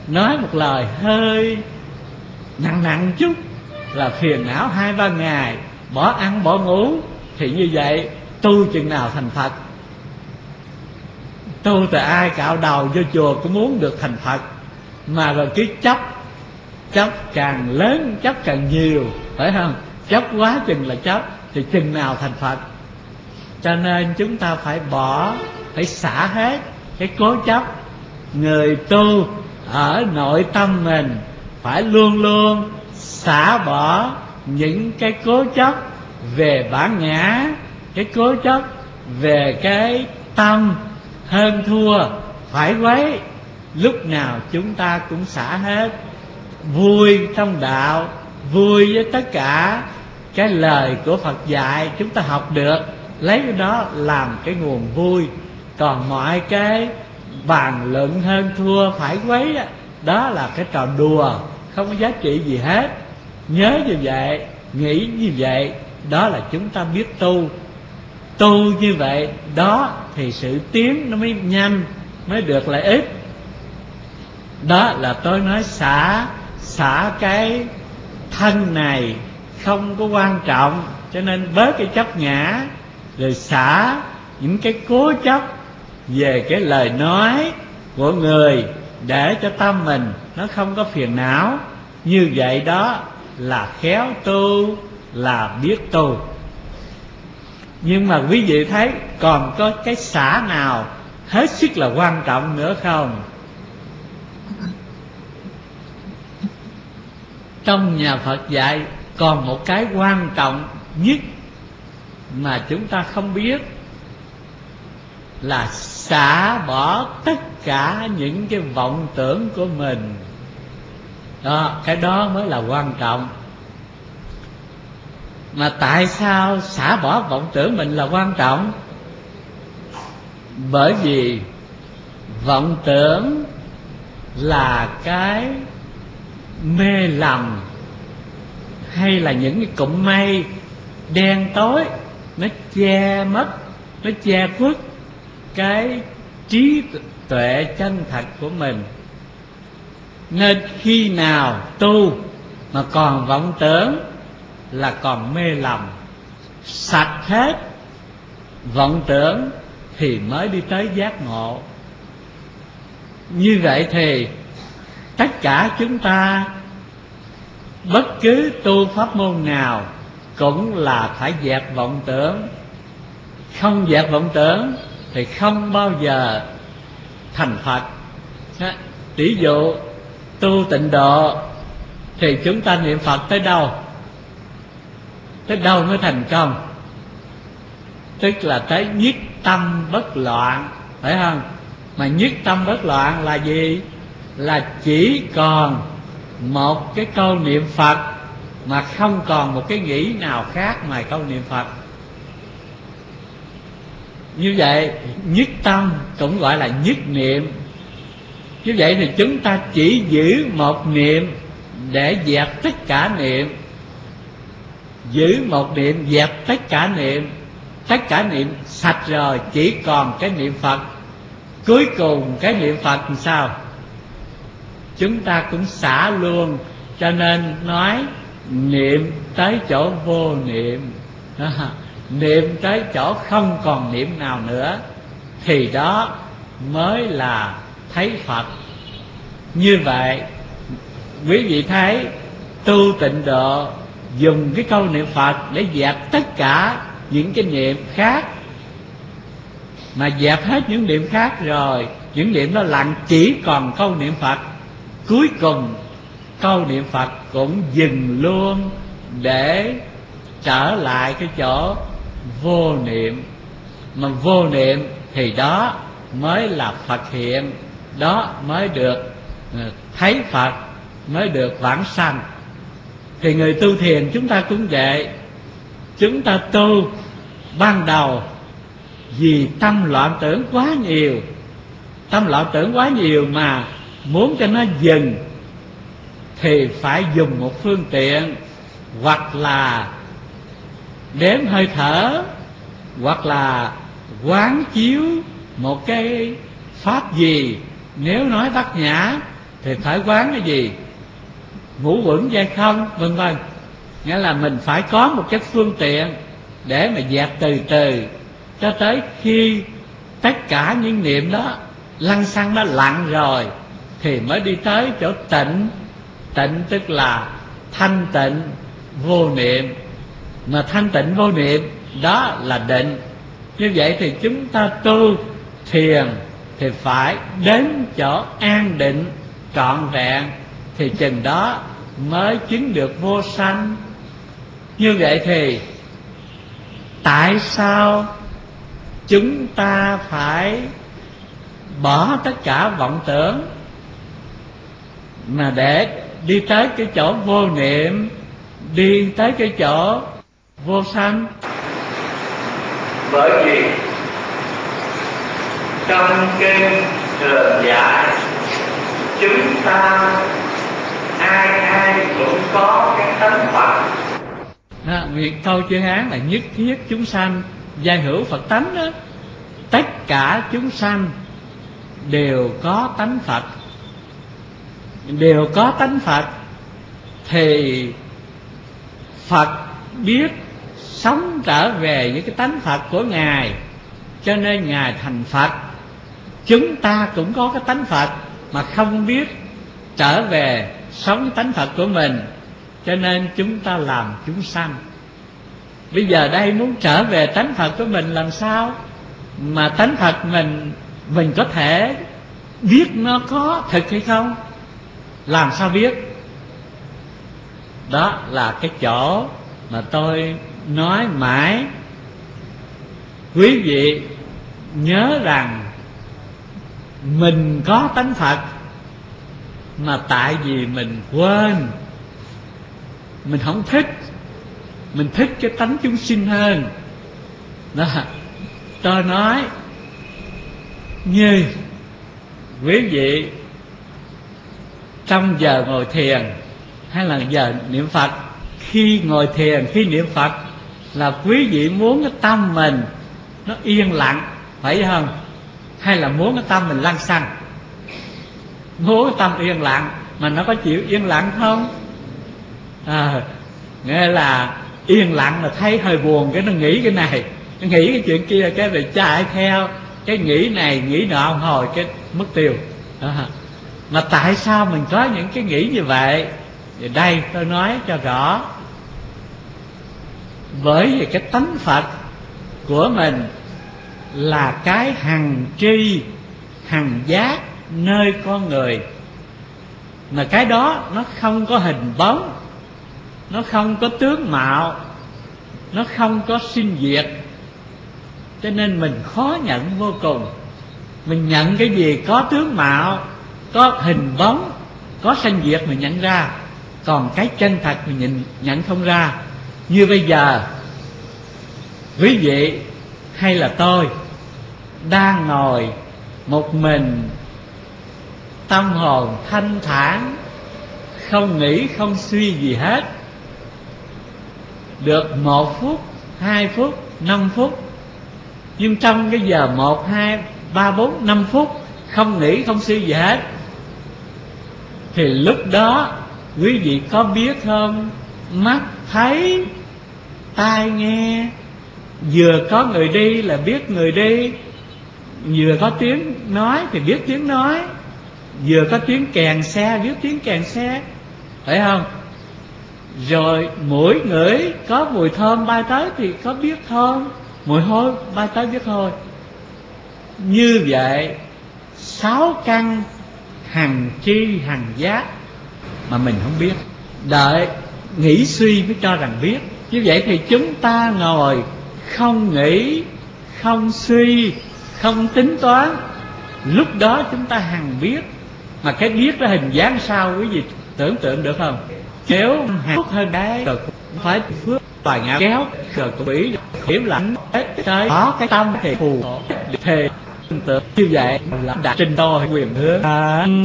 nói một lời hơi nặng nặng chút là phiền não 2-3 ngày, bỏ ăn bỏ ngủ, thì như vậy tu chừng nào thành Phật? Tu từ ai cạo đầu vô chùa cũng muốn được thành Phật, mà rồi cứ chấp càng lớn chấp càng nhiều, phải không? Chấp quá chừng là chấp, thì chừng nào thành Phật? Cho nên chúng ta phải bỏ, phải xả hết cái cố chấp. Người tu ở nội tâm mình phải luôn luôn xả bỏ những cái cố chấp về bản ngã, cái cố chấp về cái tâm hơn thua phải quấy. Lúc nào chúng ta cũng xả hết. Vui trong đạo, vui với tất cả cái lời của Phật dạy chúng ta học được, lấy cái đó làm cái nguồn vui. Còn mọi cái bàn luận hơn thua phải quấy đó là cái trò đùa, không có giá trị gì hết. Nhớ như vậy, nghĩ như vậy, đó là chúng ta biết tu. Tu như vậy đó thì sự tiến nó mới nhanh, mới được lợi ích. Đó là tôi nói xả cái thân này không có quan trọng, cho nên bớt cái chấp ngã, rồi xả những cái cố chấp về cái lời nói của người, để cho tâm mình nó không có phiền não. Như vậy đó là khéo tu, là biết tu. Nhưng mà quý vị thấy còn có cái xả nào hết sức là quan trọng nữa không? Trong nhà Phật dạy còn một cái quan trọng nhất mà chúng ta không biết, là xả bỏ tất cả những cái vọng tưởng của mình. Đó, cái đó mới là quan trọng. Mà tại sao xả bỏ vọng tưởng mình là quan trọng? Bởi vì vọng tưởng là cái mê lầm, hay là những cái cụm mây đen tối, nó che mất, nó che khuất cái trí tuệ chân thật của mình. Nên khi nào tu mà còn vọng tưởng là còn mê lầm, sạch hết vọng tưởng thì mới đi tới giác ngộ. Như vậy thì tất cả chúng ta bất cứ tu pháp môn nào cũng là phải dẹp vọng tưởng. Không dẹp vọng tưởng thì không bao giờ thành Phật. Ví dụ tu tịnh độ thì chúng ta niệm Phật tới đâu? Tới đâu mới thành công? Tức là tới nhất tâm bất loạn, phải không? Mà nhất tâm bất loạn là gì? Là chỉ còn một cái câu niệm Phật, mà không còn một cái nghĩ nào khác ngoài câu niệm Phật. Như vậy nhất tâm cũng gọi là nhất niệm. Như vậy thì chúng ta chỉ giữ một niệm để dẹp tất cả niệm. Giữ một niệm dẹp tất cả niệm. Tất cả niệm sạch rồi, chỉ còn cái niệm Phật. Cuối cùng cái niệm Phật làm sao? Chúng ta cũng xả luôn. Cho nên nói niệm tới chỗ vô niệm, niệm tới chỗ không còn niệm nào nữa, thì đó mới là thấy Phật. Như vậy quý vị thấy tu tịnh độ dùng cái câu niệm Phật để dẹp tất cả những cái niệm khác. Mà dẹp hết những niệm khác rồi, những niệm đó lặng, chỉ còn câu niệm Phật. Cuối cùng câu niệm Phật cũng dừng luôn để trở lại cái chỗ vô niệm. Mà vô niệm thì đó mới là Phật hiện, đó mới được thấy Phật, mới được vãng sanh. Thì người tu thiền chúng ta cũng vậy. Chúng ta tu ban đầu vì tâm loạn tưởng quá nhiều, tâm loạn tưởng quá nhiều, mà muốn cho nó dừng thì phải dùng một phương tiện, hoặc là đếm hơi thở, hoặc là quán chiếu một cái pháp gì. Nếu nói Bát Nhã thì phải quán cái gì? Ngũ uẩn dai không, vân vân. Nghĩa là mình phải có một cái phương tiện để mà dẹp từ từ cho tới khi tất cả những niệm đó lăng xăng đó lặng rồi thì mới đi tới chỗ tịnh. Tịnh tức là thanh tịnh vô niệm, mà thanh tịnh vô niệm đó là định. Như vậy thì chúng ta tu thiền thì phải đến chỗ an định trọn vẹn, thì chừng đó mới chứng được vô sanh. Như vậy thì tại sao chúng ta phải bỏ tất cả vọng tưởng mà để đi tới cái chỗ vô niệm, đi tới cái chỗ vô sanh? Bởi vì trong kinh Thường dạy chúng ta ai ai cũng có cái tánh Phật. Việc câu chữ Hán là nhất thiết chúng sanh giai hữu Phật tánh đó. Tất cả chúng sanh đều có tánh Phật, đều có tánh Phật. Thì Phật biết sống trở về với cái tánh Phật của Ngài, cho nên Ngài thành Phật. Chúng ta cũng có cái tánh Phật mà không biết trở về sống cái tánh Phật của mình, cho nên chúng ta làm chúng sanh. Bây giờ đây muốn trở về tánh Phật của mình làm sao? Mà tánh Phật mình có thể biết nó có thực hay không? Làm sao biết? Đó là cái chỗ mà tôi nói mãi. Quý vị nhớ rằng mình có tánh Phật, mà tại vì mình quên, mình không thích, mình thích cái tánh chúng sinh hơn. Đó, tôi nói như quý vị trong giờ ngồi thiền hay là giờ niệm Phật, khi ngồi thiền, khi niệm Phật là quý vị muốn cái tâm mình nó yên lặng, phải không? Hay là muốn cái tâm mình lăng xăng? Muốn cái tâm yên lặng, mà nó có chịu yên lặng không? Nghĩa là yên lặng là thấy hơi buồn, cái nó nghĩ cái này, nó nghĩ cái chuyện kia, cái rồi chạy theo, cái nghĩ này nghĩ nọ, hồi cái mất tiêu. Mà tại sao mình có những cái nghĩ như vậy? Thì đây tôi nói cho rõ. Bởi vì cái tánh Phật của mình là cái hằng tri hằng giác nơi con người, mà cái đó nó không có hình bóng, nó không có tướng mạo, nó không có sinh diệt, cho nên mình khó nhận vô cùng. Mình nhận cái gì có tướng mạo, có hình bóng, có sanh diệt mình nhận ra, còn cái chân thật mình nhận không ra. Như bây giờ quý vị hay là tôi đang ngồi một mình, tâm hồn thanh thản, không nghĩ không suy gì hết, được 1 phút, 2 phút, 5 phút. Nhưng trong cái giờ 1, 2, 3, 4, 5 phút không nghĩ không suy gì hết, thì lúc đó quý vị có biết không? Mắt thấy, tai nghe, vừa có người đi là biết người đi, vừa có tiếng nói thì biết tiếng nói, vừa có tiếng kèn xe biết tiếng kèn xe, phải không? Rồi mũi ngửi có mùi thơm bay tới thì có biết thơm, mùi hôi bay tới biết hôi. Như vậy 6 căn hằng tri hằng giác mà mình không biết, đợi nghĩ suy mới cho rằng biết. Như vậy thì chúng ta ngồi không nghĩ, không suy, không tính toán, lúc đó chúng ta hằng biết. Mà cái biết đó hình dáng sao quý vị tưởng tượng được không? Nếu hằng hơn đấy rồi cũng phải phước bài ngạo kéo, rồi cũng bị hiểm lạnh tới có cái tâm thì phù thề tưởng như vậy là đạt trình độ quyền hướng.